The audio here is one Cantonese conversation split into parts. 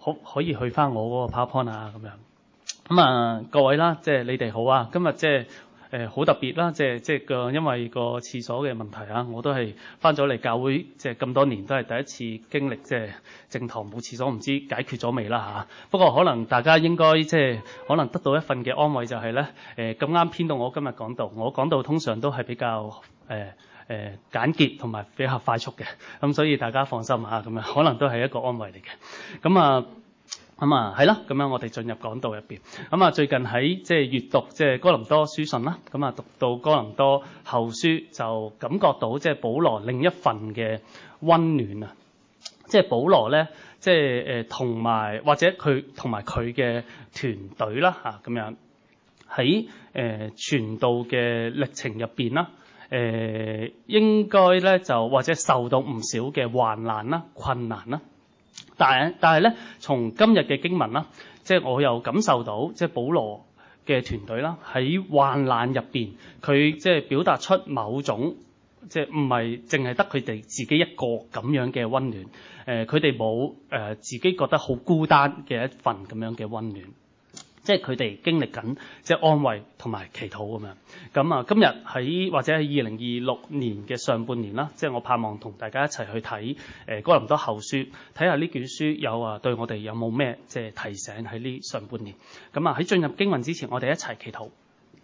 可以去翻我嗰個 PowerPoint 啊咁樣。咁啊，各位啦，即係你哋好啊！今日即係好特別啦，即係因為個廁所嘅問題啊，我都係翻咗嚟教會，即係咁多年都係第一次經歷即係正堂冇廁所，唔知解決咗未啦嚇。不過可能大家應該即係可能得到一份嘅安慰就係咧，咁啱編到我今日講道，我講道通常都係比較簡潔同埋比較快速嘅，咁所以大家放心嚇，咁樣可能都係一個安慰嚟嘅。咁啊係啦，咁樣我哋進入講道入邊。咁啊最近喺即係閱讀即係哥林多書信啦，咁啊讀到哥林多後書就感覺到即係保羅另一份嘅溫暖啊！即係保羅咧，即係同埋或者佢同埋佢嘅團隊啦嚇咁樣喺傳道嘅歷程入邊啦，應該咧就或者受到唔少嘅患難啦、困難啦。但係咧，從今日嘅經文啦，即係我又感受到，即係保羅嘅團隊啦，喺患難入邊，佢即係表達出某種，即係唔係淨係得佢哋自己一個咁樣嘅溫暖。佢哋冇自己覺得好孤單嘅一份咁樣嘅溫暖。即係佢哋經歷緊即係安慰同埋祈禱咁樣。咁啊，今日喺或者喺2026年嘅上半年啦，即係我盼望同大家一齊去睇哥林多後書，睇下呢卷書有對我哋有冇咩即係提醒喺呢上半年。咁啊，喺進入經文之前，我哋一齊祈禱。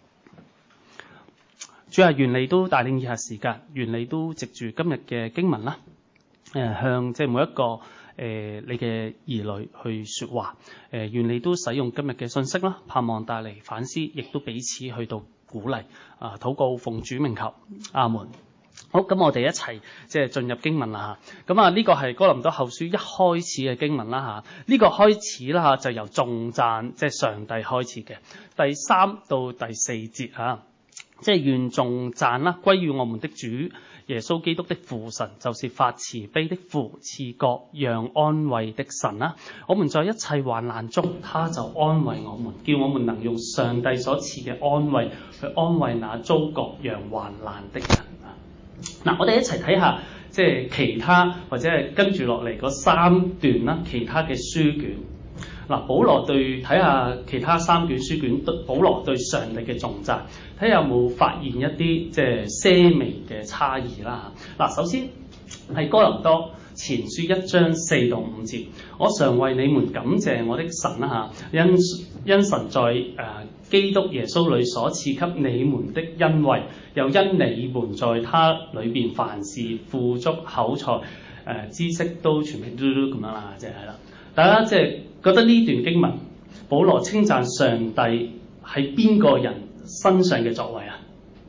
主啊，願你都帶領以下時間，願你都藉住今日嘅經文啦，向即係每一個你嘅兒女去說話，願你都使用今日嘅信息啦，盼望帶嚟反思，亦都彼此去到鼓勵。禱告奉主名求，阿門。好，咁我哋一齊即係進入經文啦嚇。咁呢個係哥林多後書一開始嘅經文啦嚇。呢個開始啦嚇就由頌讚即係上帝開始嘅，第3到第4節嚇，即係願頌讚啦歸於我們的主耶穌基督的父神，就是發慈悲的父，賜各樣安慰的神啦。我們在一切患難中，他就安慰我們，叫我們能用上帝所賜嘅安慰去安慰那遭各樣患難的人啊。嗱，我哋一齊睇下即係其他或者係跟住落嚟嗰3段啦，其他嘅書卷。嗱，保羅睇下其他3卷書卷，保羅對上帝嘅頌讚，睇下有冇發現一啲即係些微嘅差異啦。嗱，首先係哥林多前書1章4到5節，我常為你們感謝我的神啦嚇，因神在基督耶穌裏所賜給你們的恩惠，又因你們在他裏邊凡事富足口才知識都全面嘟嘟咁樣啦，即係啦。大家即係覺得呢段經文，保羅稱讚上帝喺邊個人身上嘅作為啊？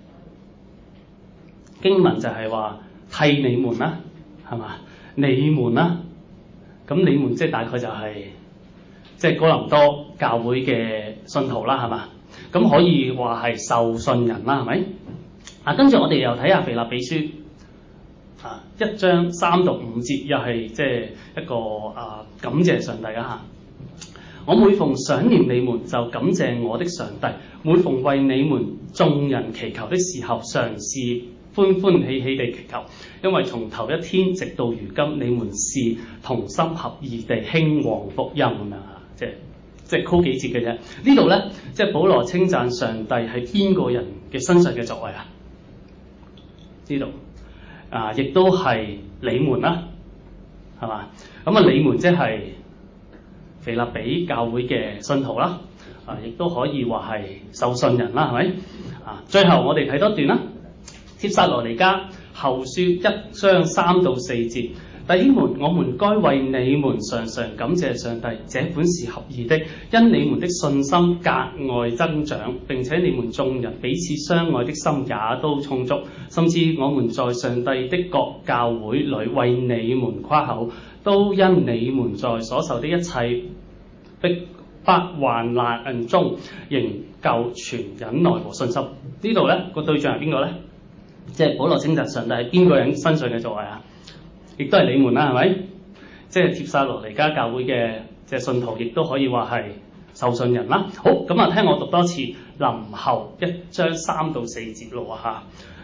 經文就係話替你們啦，係嘛？你們啦，咁你們即係大概就係即係哥林多教會嘅信徒啦，係嘛？咁可以話係受信人啦，係咪？跟住我哋又睇下腓立比書1章3到5節，又係即係一個感謝上帝啊嚇。我每逢想念你們，就感謝我的上帝；每逢為你們眾人祈求的時候，常是歡歡喜喜地祈求，因為從頭一天直到如今，你們是同心合意地興旺福音咁樣嚇，即係 call 幾節嘅啫。呢度咧，即係保羅稱讚上帝喺邊個人嘅身上嘅作為啊？知道亦都係你們啦，係嘛？咁你們即係腓立比教會嘅信徒啦，亦都可以話係受信人啦，係咪？最後我哋睇多段啦，帖撒羅尼迦後書1章3到4節。弟兄們，我們該為你們常常感謝上帝，這本是合意的，因你們的信心格外增長，並且你們眾人彼此相愛的心也都充足，甚至我們在上帝的各教會裏為你們誇口，都因你們在所受的一切逼迫患難中，仍舊存忍耐和信心。呢度咧個對象係邊個咧？即係保羅稱讚上帝喺邊個人身上嘅作為啊？亦都係你們啦，係咪？即係帖撒羅尼迦教會嘅即係信徒，亦都可以話係受信人啦。好，咁聽我讀多次林後1章3到4節咯嚇。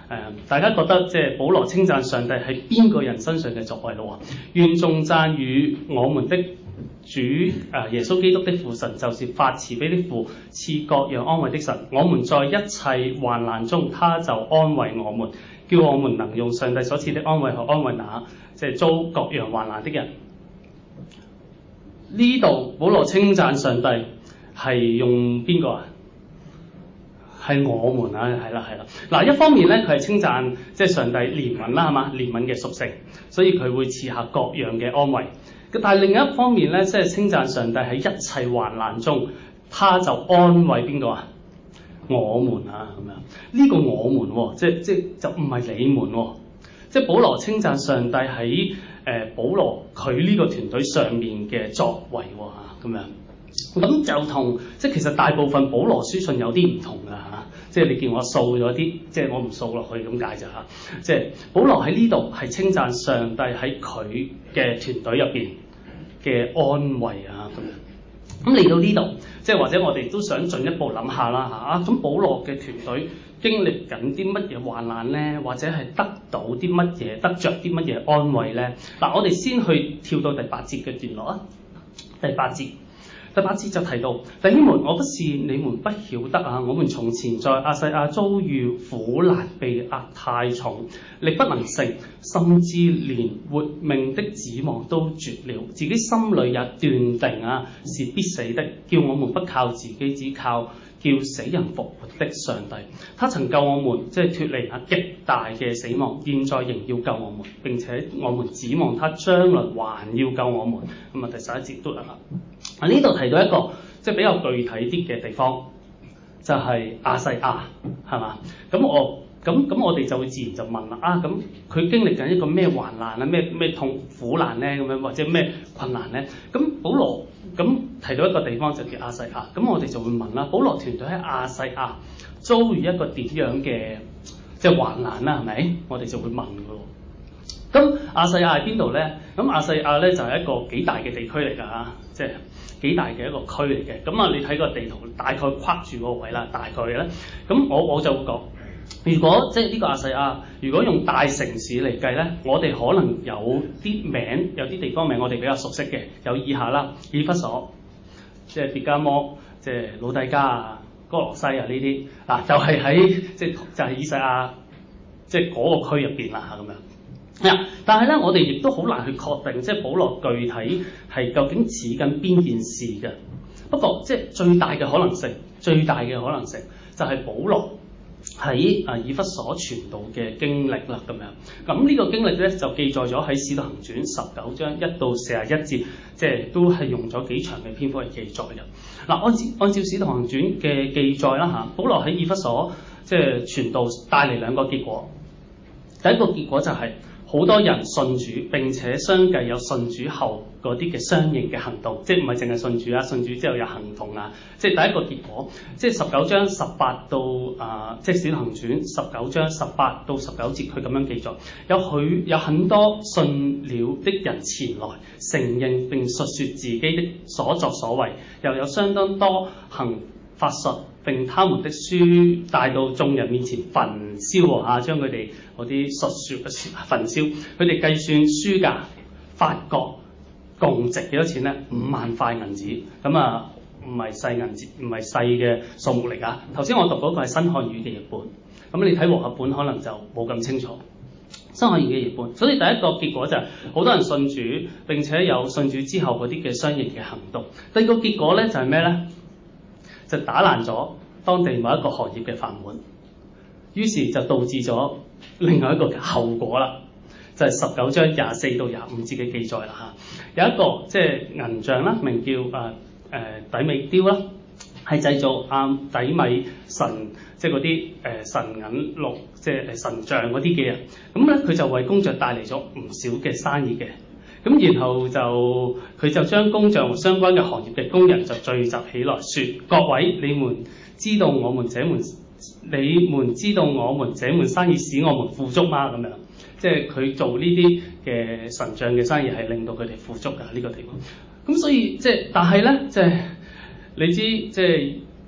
大家覺得即係保羅稱讚上帝喺邊個人身上嘅作為咯？願頌讚與我們的主耶穌基督的父神，就是發慈悲的父，賜各樣安慰的神。我們在一切患難中，他就安慰我們，叫我們能用上帝所賜的安慰去安慰那即係遭各樣患難的人。呢度保羅稱讚上帝係用邊個啊？係我們啊，係啦。嗱，一方面咧，佢係稱讚即係上帝憐憫啦，係嘛？憐憫嘅屬性，所以佢會賜下各樣嘅安慰。但係另一方面咧，即係稱讚上帝喺一切患難中，他就安慰邊個啊？我們啊，咁樣呢個我們即就唔係你們喎。即係保羅稱讚上帝喺保羅佢呢個團隊上面嘅作為喎，咁樣。咁就同即係其實大部分保羅書信有啲唔同㗎嚇，即係你見我掃咗啲，即係我唔掃落去咁解咋嚇。即係保羅喺呢度係稱讚上帝喺佢嘅團隊入邊嘅安慰啊咁樣。咁嚟到呢度，即係或者我哋都想進一步諗下啦嚇。咁保羅嘅團隊經歷緊啲乜嘢患難咧，或者係得到啲乜嘢，得着啲乜嘢安慰咧？嗱，我哋先去跳到第8節嘅段落啊。第8節就提到，弟兄們，我不是你們不曉得啊，我們從前在亞細亞遭遇苦難，被壓太重，力不能勝，甚至連活命的指望都絕了，自己心裏也斷定啊是必死的，叫我們不靠自己，只靠叫死人復活的上帝。他曾救我們，即係脫離那極大嘅死亡，現在仍要救我們，並且我們指望他將來還要救我們。咁啊，第11節都係啦。呢度提到一個即係比較具體啲嘅地方，就係亞細亞，係嘛？咁我哋就會自然就問啦，咁佢經歷緊一個咩患難啊，咩痛苦難咧，咁樣或者咩困難咧？咁保羅咁提到一個地方就叫亞細亞，咁我哋就會問啦，保羅團隊喺亞細亞遭遇一個點樣嘅即係患難啦，係咪？我哋就會問㗎喎。咁亞細亞喺邊度咧？咁亞細亞咧就係一個幾大嘅地區嚟㗎嚇，即係幾大嘅一個區嚟嘅。咁啊，你睇個地圖大概框住個位啦，大概嘅咧。咁我就會講，如果即係呢個亞細亞，如果用大城市嚟計咧，我哋可能有啲名，有啲地方名我哋比較熟悉嘅，有以下啦：以弗所，即係別迦摩，即係老底嘉啊、哥羅西啊呢啲嗱，就係喺即係就係以賽亞即係嗰個區入邊啦咁樣。但係咧，我哋亦都好難去確定，即係保羅具體係究竟指緊邊件事嘅。不過，即係最大嘅可能性就係保羅喺以弗所傳道嘅經歷啦，咁樣。咁呢個經歷咧就記載咗喺《使徒行傳》19章1到41節，即係都係用咗幾長嘅篇幅嚟記載嘅。嗱，按照《使徒行傳》嘅記載啦嚇，保羅喺以弗所即係傳道帶嚟兩個結果。第一個結果就係好多人信主，並且相繼有信主後嗰啲嘅相應嘅行動，即係唔係淨係信主啊，信主之後有行動啊，即係第一個結果。即係19章18到即係《使徒行傳》19章18到19節，佢咁樣記載，有很多信了的人前來承認並述說自己的所作所為，又有相當多行法術，並他們的書帶到眾人面前焚燒啊，將佢哋嗰啲述説焚燒。佢哋計算書價，發覺共值幾多錢咧？5萬塊銀子。咁啊，唔係細銀子，唔係細嘅數目嚟㗎。頭先我讀嗰個係新漢語嘅譯本，咁你睇和合本可能就冇咁清楚。新漢語嘅譯本，所以第一個結果就係好多人信主，並且有信主之後嗰啲嘅相應嘅行動。第二個結果咧就係咩咧？就打爛咗當地某一個行業嘅飯碗，於是就導致咗另外一個後果啦，就係19章24到25節嘅記載啦嚇。有一個即係銀匠啦，名叫底米丟啦，係製造底米神即係嗰啲神銀綠即係神像嗰啲嘅人，咁咧佢就為工匠帶嚟咗唔少嘅生意嘅。咁然後佢就將工匠和相關嘅行業嘅工人就聚集起來，說：各位，你們知道我們這門生意使我們富足嗎？咁樣，即係佢做呢啲嘅神像嘅生意係令到佢哋富足㗎呢個地方。咁所以但係咧，即係你知，即係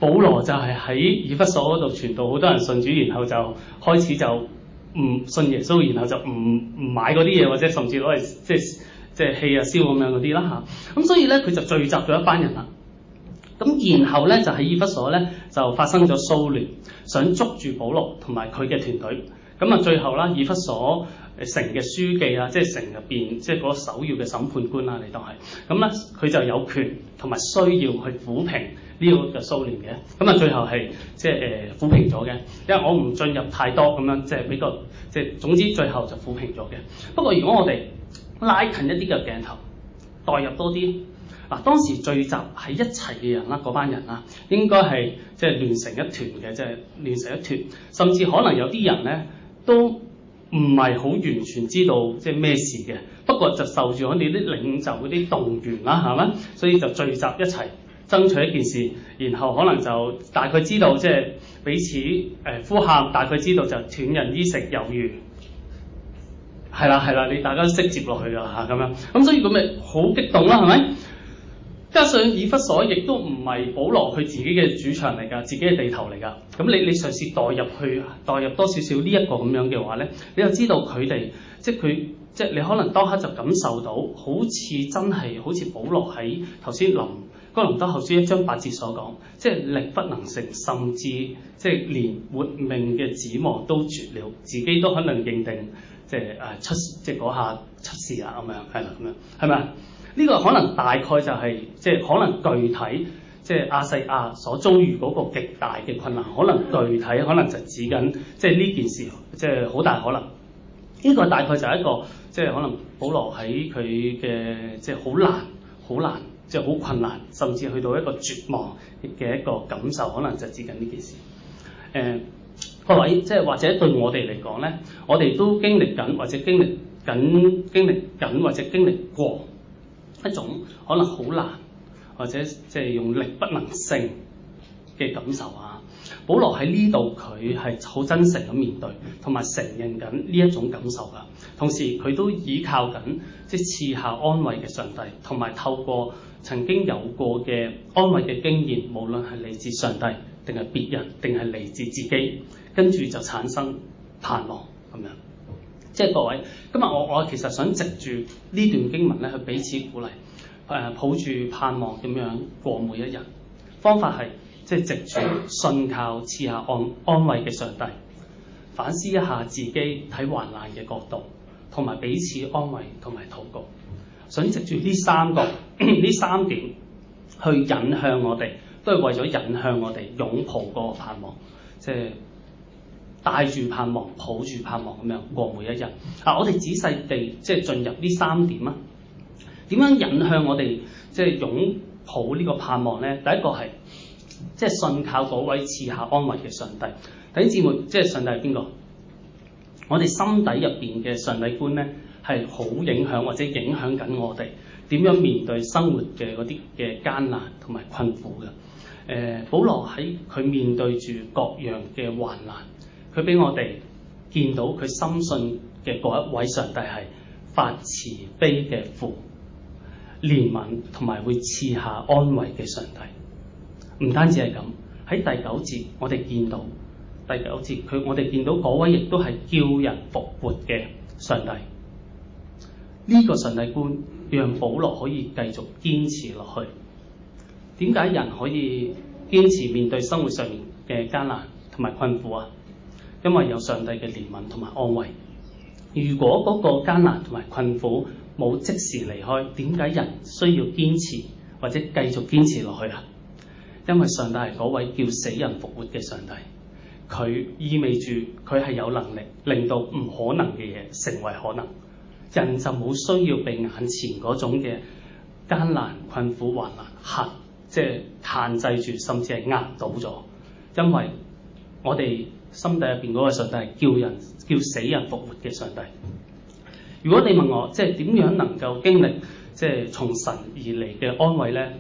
保羅就係喺以弗所嗰度傳道，好多人信主，然後就開始就唔信耶穌，然後就唔買嗰啲嘢，或者甚至攞嚟即係棄啊燒咁樣嗰啲啦嚇。咁所以咧佢就聚集咗一班人啦。咁然後咧就喺以弗所咧就發生咗騷亂，想捉住保羅同埋佢嘅團隊。咁啊最後啦，以弗所城嘅書記啊，即係城入邊即係嗰個首要嘅審判官啦，你當係咁咧，佢就有權同埋需要去撫平呢個嘅騷亂嘅。咁啊最後係即係撫平咗嘅，因為我唔進入太多咁樣，即係比較即係總之最後就撫平咗嘅。不過如果我哋拉近一啲嘅鏡頭，代入多啲嗱，當時聚集喺一齊嘅人啦，嗰班人啦，應該係即係亂成一團嘅，即係亂成一團，甚至可能有啲人咧都唔係好完全知道即係咩事嘅，不過就受住我哋啲領袖嗰啲動員啦，係咪？所以就聚集一齊爭取一件事，然後可能就大概知道即係彼此呼喊，大概知道就斷人衣食有餘。係啦，你大家都識接落去㗎啦嚇咁樣，咁所以咁咪好激動啦，係咪？加上以弗所亦都唔係保羅佢自己嘅主場嚟㗎，自己嘅地頭嚟㗎。咁你嘗試代入多少少呢一個咁樣嘅話咧，你就知道佢哋即係你可能當刻就感受到，好似真係好似保羅喺頭先哥林多後書1章8節所講，即係力不能勝，甚至即係連活命嘅指望都絕了，自己都可能認定即係即係嗰下出事啦咁樣，係啦咁樣，係咪啊？呢個可能大概就係即係可能具體即係亞細亞所遭遇嗰個極大嘅困難，可能具體可能就指緊即係呢件事，即係好大可能。呢個大概就係一個即係可能保羅喺佢嘅即係好難即係好困難，甚至去到一個絕望嘅一個感受，可能就指緊呢件事。各位即係或者對我哋嚟講咧，我哋都經歷緊或者經歷或者經歷過一種可能好難或者即係用力不能勝嘅感受啊！保羅喺呢度佢係好真誠咁面對，同埋承認緊呢一種感受㗎。同時佢都依靠緊即係賜下安慰嘅上帝，同埋透過曾經有過嘅安慰嘅經驗，無論係嚟自上帝定係別人定係嚟自自己，跟住就產生盼望咁樣。即係各位，今日我其實想藉住呢段經文咧，去彼此鼓勵，抱住盼望咁樣過每一日。方法係即係藉住信靠賜下安慰嘅上帝，反思一下自己睇患難嘅角度，同埋彼此安慰同埋禱告。想藉住呢三點去引向我哋，都係為咗引向我哋擁抱嗰個盼望，即係帶住盼望、抱住盼望咁樣過每一日。我哋仔細地即係進入呢三點啊，點樣引向我哋即係擁抱呢個盼望咧？第一個係即係信靠嗰位賜下安慰嘅上帝。弟兄姊妹，即係上帝係邊個？我哋心底入邊嘅上帝觀咧，係好影響或者影響緊我哋點樣面對生活嘅嗰啲嘅艱難同埋困苦嘅。保羅喺佢面對住各樣嘅患難，佢俾我哋見到佢深信嘅嗰一位上帝係發慈悲嘅父，憐憫同埋會賜下安慰嘅上帝。唔單止係咁，喺第9節我哋見到第9節我哋見到嗰位亦都係叫人復活嘅上帝。呢個上帝觀讓保羅可以繼續堅持落去。點解人可以堅持面對生活上面嘅艱難同埋困苦啊？因為有上帝嘅憐憫同埋安慰。如果嗰個艱難同埋困苦冇即時離開，點解人需要堅持或者繼續堅持落去啊？因為上帝係嗰位叫死人復活嘅上帝，佢意味住佢係有能力令到唔可能嘅嘢成為可能。人就冇需要被眼前嗰種嘅艱難、困苦、患難即係限制住，甚至係壓倒咗。因為我哋心底入邊嗰個上帝係叫死人復活嘅上帝。如果你問我，即係點樣能夠經歷即係從神而嚟嘅安慰咧？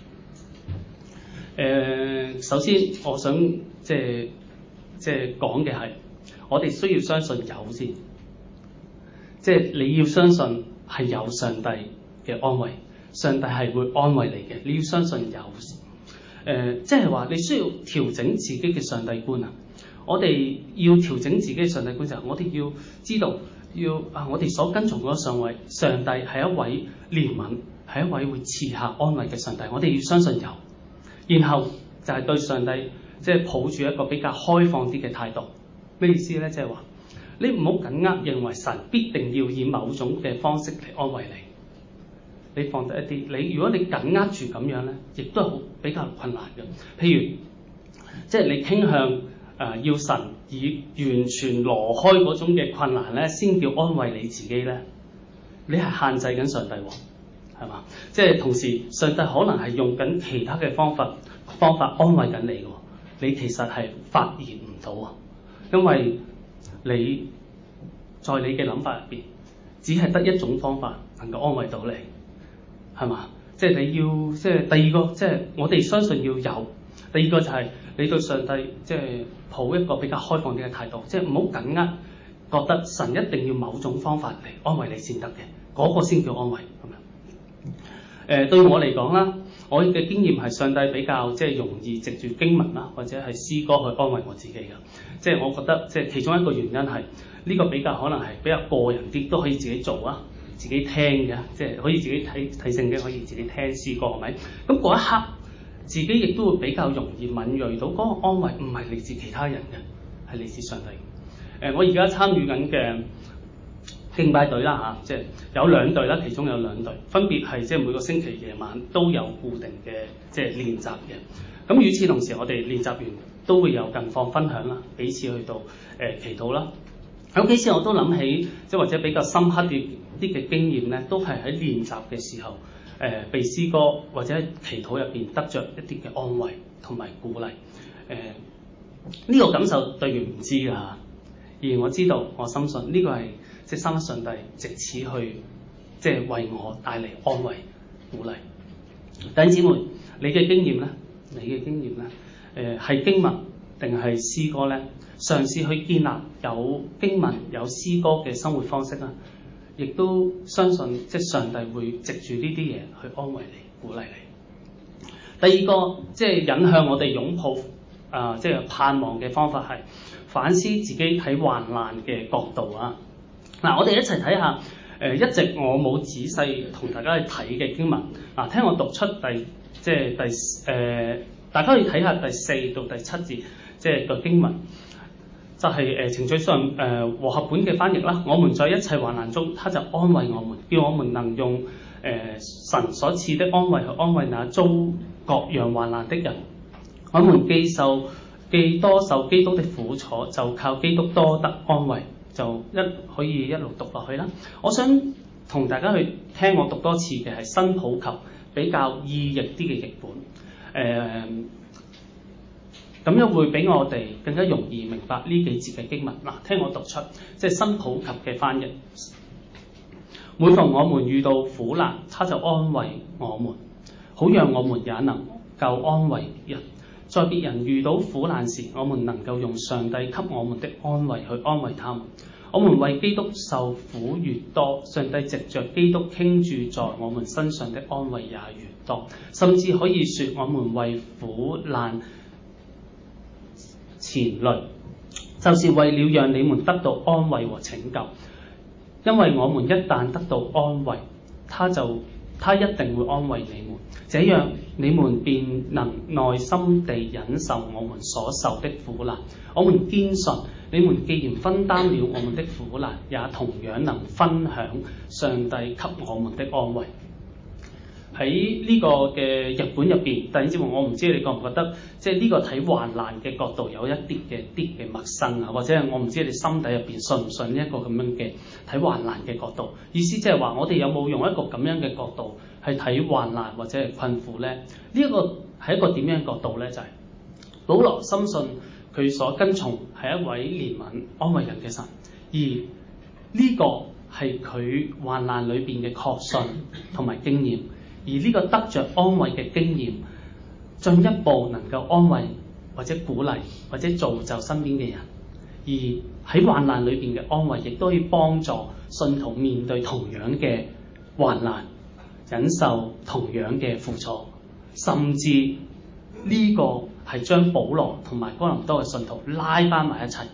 首先我想即係講嘅係，我哋需要相信有先。即係你要相信係有上帝嘅安慰，上帝係會安慰你嘅。你要相信有。 即係話你需要調整自己嘅上帝觀啊！我哋要調整自己嘅上帝觀就係我哋要知道，我哋所跟從嗰上帝係一位憐憫，係一位會賜下安慰嘅上帝，我哋要相信有。然後就係對上帝即係抱住一個比較開放啲嘅態度。咩意思咧？即係話你唔好緊握認為神必定要以某種嘅方式嚟安慰你，你放低一啲。如果你緊握住咁樣咧，亦都係比較困難嘅。譬如即係你傾向要神以完全挪開嗰種嘅困難咧，先叫安慰你自己咧，你係限制緊上帝喎，係嘛？即係同時上帝可能係用緊其他嘅方法安慰緊你喎，你其實係發現唔到啊，因為你在你嘅諗法入邊，只係得一種方法能夠安慰到你，係嘛？即係你要即係第二個，即係我哋相信要有。第二個就係你對上帝即係抱一個比較開放啲嘅態度，即係唔好緊握覺得神一定要某種方法嚟安慰你先得嘅，嗰個先叫安慰咁樣。對我嚟講啦，我嘅經驗係上帝比較即係容易藉住經文啦，或者係詩歌去安慰我自己嘅。即係我覺得即係其中一個原因係呢個比較可能係比較個人啲，都可以自己做啊，自己聽嘅，即係可以自己睇聖經，可以自己聽詩歌，係咪？咁嗰一刻，自己亦都會比較容易敏鋭到嗰個安慰唔係嚟自其他人嘅，係嚟自上帝。我而家參與緊嘅敬拜隊啦嚇，即係有2隊啦，其中有2隊分別係即係每個星期夜晚都有固定嘅即係練習嘅。咁與此同時，我哋練習完都會有近況分享啦，彼此去到祈禱啦。有幾次我都諗起，即係或者比較深刻啲嘅經驗咧，都係喺練習嘅時候。被詩歌或者祈禱入邊得着一啲嘅安慰同埋鼓勵，呢個感受對唔知㗎，而我知道我深信呢個係即係三一上帝藉此去即係為我帶嚟安慰鼓勵。弟兄姊妹，你嘅經驗咧，係經文定係詩歌咧？嘗試去建立有經文有詩歌嘅生活方式啊！亦都相信即係上帝會藉住呢啲嘢去安慰你、鼓勵你。第二個即係引向我哋擁抱即係盼望嘅方法係反思自己睇患難嘅角度啊！嗱，我哋一齊睇下一直我冇仔細同大家去睇嘅經文嗱，聽我讀出大家可以睇下第4到第7節即係個經文。就係程序上和合本嘅翻譯啦。我們在一切患難中，他就安慰我們，叫我們能用神所賜的安慰去安慰那遭各樣患難的人。我們既多受基督的苦楚，就靠基督多得安慰。就可以一路讀落去啦。我想同大家去聽我讀多次嘅係新普及比較意譯啲嘅譯本。咁樣會俾我哋更加容易明白呢幾節嘅經文。嗱，聽我讀出，即係新普及嘅翻譯。每逢我們遇到苦難，他就安慰我們，好讓我們也能夠安慰人。在別人遇到苦難時，我們能夠用上帝給我們的安慰去安慰他們。我們為基督受苦越多，上帝藉着基督傾注在我們身上的安慰也越多。甚至可以說，我們為苦難前慮，就是為了讓你們得到安慰和拯救。因為我們一旦得到安慰，他一定會安慰你們，這樣你們便能耐心地忍受我們所受的苦難。我們堅信，你們既然分擔了我們的苦難，也同樣能分享上帝給我們的安慰。喺呢個嘅日本入邊，弟兄姊妹，我唔知你覺唔覺得，即係呢個睇患難嘅角度有一啲嘅陌生啊，或者係我唔知你心底入邊信唔信呢一個咁樣嘅睇患難嘅角度？意思即係話，我哋有冇用一個咁樣嘅角度去睇患難或者係困苦咧？呢一個係一個點樣嘅角度咧？就係保羅深信佢所跟從係一位憐憫安慰人嘅神，而呢個係佢患難裏邊嘅確信同埋經驗。而呢個得着安慰嘅經驗，進一步能夠安慰或者鼓勵或者造就身邊嘅人。而喺患難裏邊嘅安慰，亦都可以幫助信徒面對同樣嘅患難，忍受同樣嘅苦楚，甚至呢個係將保羅同埋哥林多嘅信徒拉翻埋一齊。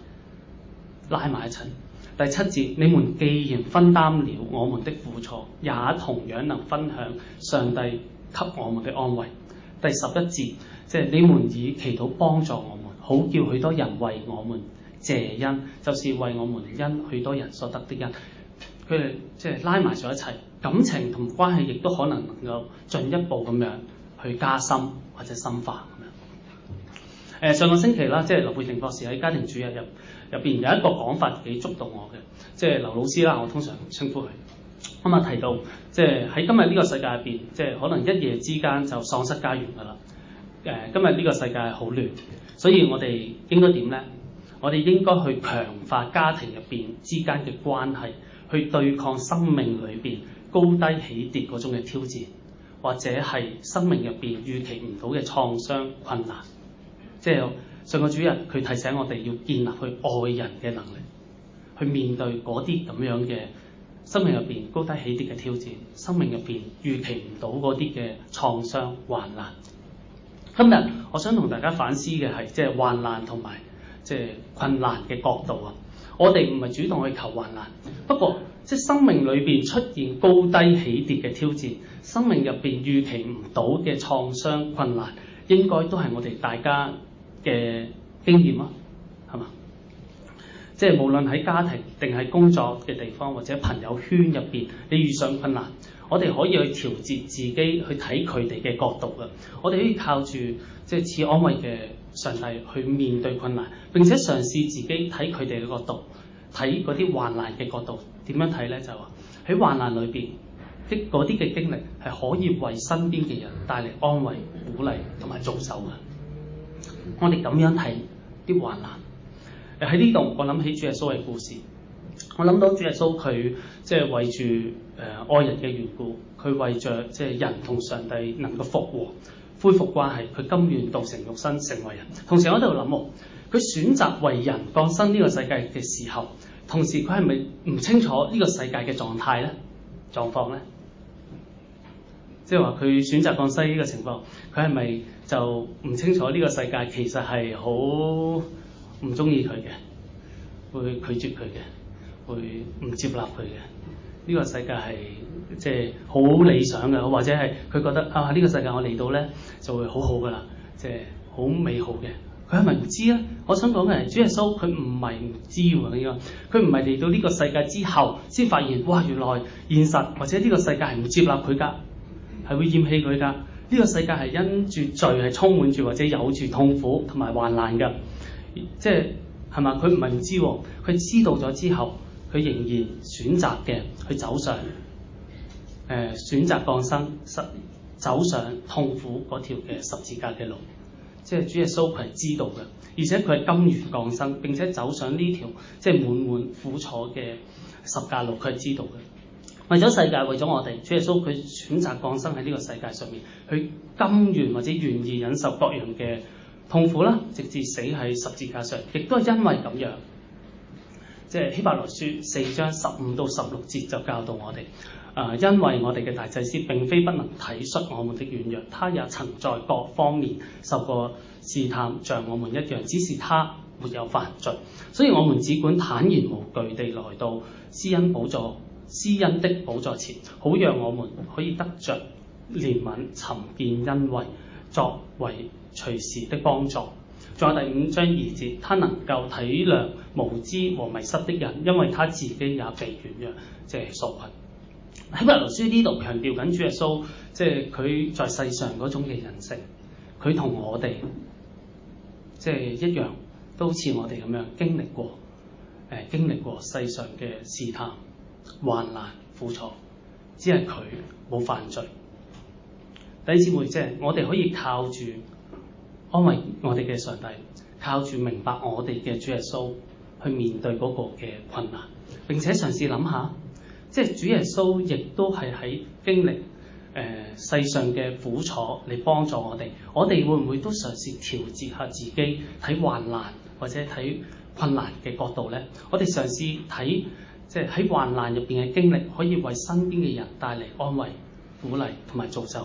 第7節，你們既然分擔了我們的苦楚，也同樣能分享上帝給我們的安慰。第11節，即係你們以祈禱幫助我們，好叫許多人為我們謝恩，就是為我們因許多人所得的恩。佢哋即係拉埋咗一齊，感情同關係亦都可能夠進一步咁樣去加深或者深化咁樣。上個星期啦，即係劉佩婷博士喺家庭主日入邊有一個講法幾觸動我嘅，即係劉老師啦，我通常稱呼佢。咁啊提到，即係喺今日呢個世界入邊，即係可能一夜之間就喪失家園㗎啦。今日呢個世界好亂，所以我哋應該點呢？我哋應該去強化家庭入邊之間嘅關係，去對抗生命裏邊高低起跌嗰種嘅挑戰，或者係生命入邊預期唔到嘅創傷困難。即係上個主日佢提醒我哋要建立去愛人嘅能力，去面對嗰啲咁樣嘅生命入邊高低起跌嘅挑戰，生命入邊預期唔到嗰啲嘅創傷患難。今日我想同大家反思嘅係即係患難同埋即係困難嘅角度啊！我哋唔係主動去求患難，不過即係生命裏邊出現高低起跌嘅挑戰，生命入邊預期唔到嘅創傷困難，應該都係我哋大家嘅經驗啊，係嘛？即係無論喺家庭定係工作嘅地方或者朋友圈入邊，你遇上困難，我哋可以去調節自己去睇佢哋嘅角度嘅。我哋可以靠住即係賜安慰嘅上帝去面對困難，並且嘗試自己睇佢哋嘅角度，睇嗰啲患難嘅角度點樣睇呢？就係話喺患難裏邊嗰啲嘅經歷係可以為身邊嘅人帶嚟安慰、鼓勵同埋造就嘅。我哋咁樣睇啲患難。喺呢度，我諗起主耶穌嘅故事。我諗到主耶穌佢即係為住愛人嘅緣故，佢為着即係人同上帝能夠復和、恢復關係，佢甘願道成肉身成為人。同時我喺度諗，佢選擇為人降生呢個世界嘅時候，同時佢係咪唔清楚呢個世界嘅狀態咧、狀況咧？即係話佢選擇降生呢個情況，佢係咪就唔清楚呢個世界其實係好唔中意佢嘅，會拒絕佢嘅，會唔接納佢嘅？呢個世界係即係好理想嘅，或者係佢覺得啊，呢個世界我嚟到咧就會好好噶啦，即係好美好嘅。佢係咪唔知咧？我想講嘅係主耶穌，佢唔係唔知喎，呢個佢唔係嚟到呢個世界之後先發現，哇！原來現實或者呢個世界係唔接納佢㗎，係會厭棄佢㗎。呢個世界係因住罪係充滿住或者有住痛苦同埋患難㗎。即係嘛？佢唔係唔知喎，佢知道咗之後，佢仍然選擇嘅去走上選擇降生，走上痛苦嗰條嘅十字架嘅路。即係主耶穌佢係知道嘅，而且佢係甘願降生，並且走上呢條即係滿滿苦楚嘅十架路，佢係知道嘅。為咗世界，為咗我哋，主耶穌佢選擇降生喺呢個世界上面，佢甘願或者願意忍受各樣嘅痛苦啦，直至死喺十字架上，亦都係因為咁樣。即係希伯來書4章15到16節就教導我哋，因為我哋嘅大祭司並非不能體恤我們的軟弱，他也曾在各方面受過試探，像我們一樣，只是他沒有犯罪。所以我們只管坦然無懼地來到施恩的寶座前，好讓我們可以得着憐憫，尋見恩惠，作為隨時的幫助。仲有第5章2節，他能夠體諒無知和迷失的人，因為他自己也被軟弱即係所困。希伯來書呢度強調緊主耶穌，即係佢在世上嗰種嘅人性，佢同我哋即係一樣，都好似我哋咁樣經歷過世上嘅試探、患難、苦楚，只係佢冇犯罪。弟兄姊妹，即係我哋可以靠住安慰我哋嘅上帝，靠住明白我哋嘅主耶穌去面對嗰個嘅困難，並且嘗試諗下，即係主耶穌亦都係喺經歷世上嘅苦楚嚟幫助我哋。我哋會唔會都嘗試調節下自己睇患難或者睇困難嘅角度呢？我哋嘗試睇即係喺患難入邊嘅經歷，可以為身邊嘅人帶嚟安慰、鼓勵同埋造就，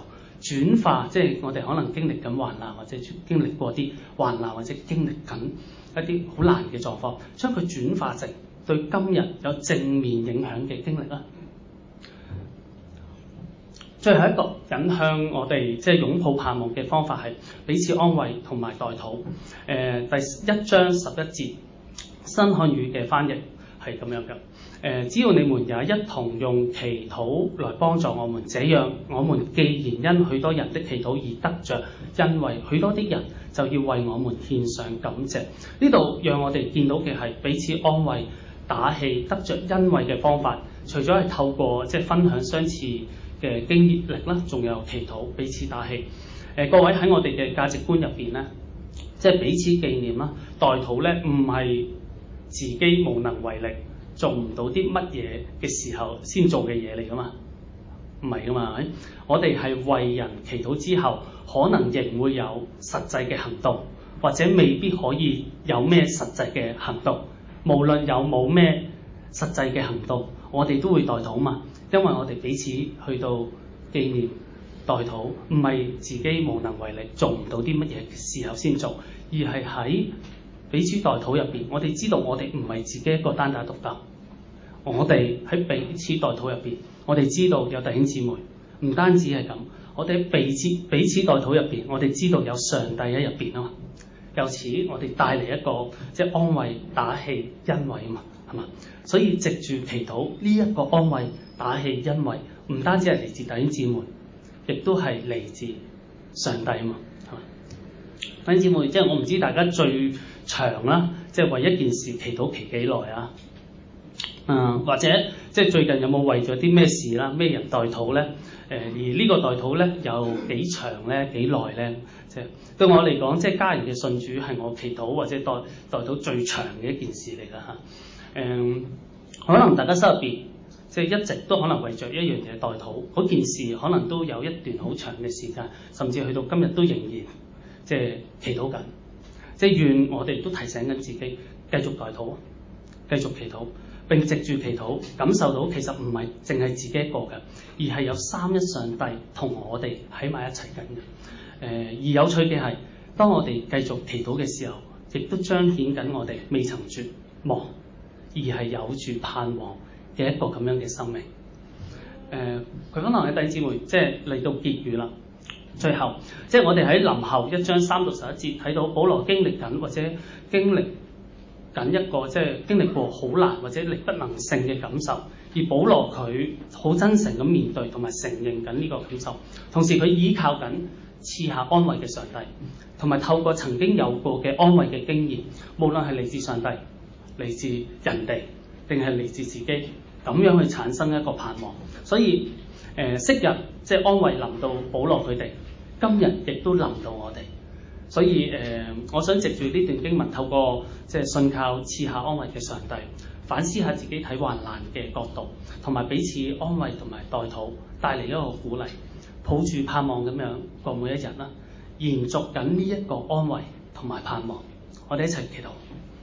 轉化，即係我哋可能經歷緊患難，或者經歷過啲患難，或者經歷緊一啲好難嘅狀況，將佢轉化成對今日有正面影響嘅經歷啦。最後一個引向我哋即係擁抱盼望嘅方法係彼此安慰同埋代禱。第1章11節新漢語嘅翻譯係咁樣嘅。只要你們也一同用祈禱來幫助我們，這樣我們既然因許多人的祈禱而得着恩惠，許多的人就要為我們獻上感謝。呢度讓我哋見到嘅係彼此安慰、打氣、得着恩惠嘅方法，除咗係透過即係分享相似嘅經歷啦，仲有祈禱彼此打氣。各位喺我哋嘅價值觀入邊咧，即係彼此紀念啦，代禱咧唔係自己無能為力，做唔到啲乜嘢嘅時候先做嘅嘢嚟噶嘛，唔係噶嘛，我哋係為人祈禱之後，可能仍會有實際嘅行動，或者未必可以有咩實際嘅行動。無論有冇咩實際嘅行動，我哋都會代禱嘛，因為我哋彼此去到紀念代禱，唔係自己無能為力，做唔到啲乜嘢時候先做，而係喺彼此代禱入邊，我哋知道我哋唔係自己一個單打獨鬥，我哋喺彼此代禱入邊，我哋知道有弟兄姊妹，唔單止係咁，我哋喺彼此代禱入邊，我哋知道有上帝喺入邊啊嘛，由此我哋帶嚟一個即係安慰、打氣、恩惠啊嘛，係嘛？所以藉住祈禱呢一個安慰、打氣、恩惠，唔單止係嚟自弟兄姊妹，亦都係嚟自上帝啊嘛，係嘛？弟兄姊妹，即係我唔知大家最長啦，即係為一件事祈禱期幾耐啊？或者即係最近有冇為咗啲咩事啦、咩人代禱咧？而呢個代禱咧有幾長咧、幾耐咧？即係對我嚟講，即係家人嘅信主係我祈禱或者代禱最長嘅一件事嚟㗎嚇。可能大家心入邊即係一直都可能為着一樣嘢代禱，嗰件事可能都有一段好長嘅時間，甚至去到今日都仍然即係祈禱緊。即係願我哋都提醒緊自己，繼續代禱，繼續祈禱。並藉住祈禱感受到其實唔係淨係自己一個嘅，而係有三一上帝同我哋喺埋一齊緊嘅。而有趣嘅係，當我哋繼續祈禱嘅時候，亦都彰顯緊我哋未曾絕望，而係有住盼望嘅一個咁樣嘅生命。佢可能嘅弟兄姊妹，即係嚟到結語啦。最後，即係我哋喺臨後1章3到11節睇到保羅經歷緊或者經歷緊一個即係經歷過好難或者力不能勝嘅感受，而保羅佢好真誠咁面對同埋承認緊呢個感受，同時佢依靠緊賜下安慰嘅上帝，同埋透過曾經有過嘅安慰嘅經驗，無論係嚟自上帝、嚟自人哋，定係嚟自自己，咁樣去產生一個盼望。所以昔日即係安慰臨到保羅佢哋，今日亦都臨到我哋。所以我想藉住呢段經文，透過即係信靠賜下安慰嘅上帝，反思下自己睇患難嘅角度，同埋彼此安慰同埋代禱，帶嚟一個鼓勵，抱住盼望咁樣過每一日啦，延續緊呢一個安慰同埋盼望。我哋一齊祈禱。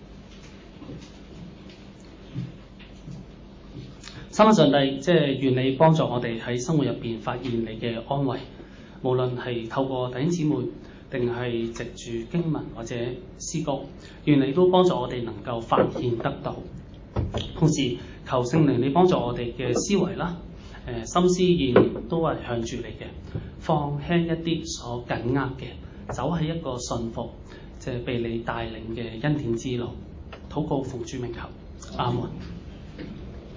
三位上帝，即係願你幫助我哋喺生活入邊發現你嘅安慰，無論係透過弟兄姊妹，定係藉住經文或者詩歌，願你都幫助我哋能夠發現得到。同時求聖靈你幫助我哋嘅思維啦，心思意念都係向住你嘅，放輕一啲所緊握嘅，走喺一個信服，即係被你帶領嘅恩典之路。禱告奉主名求，阿門。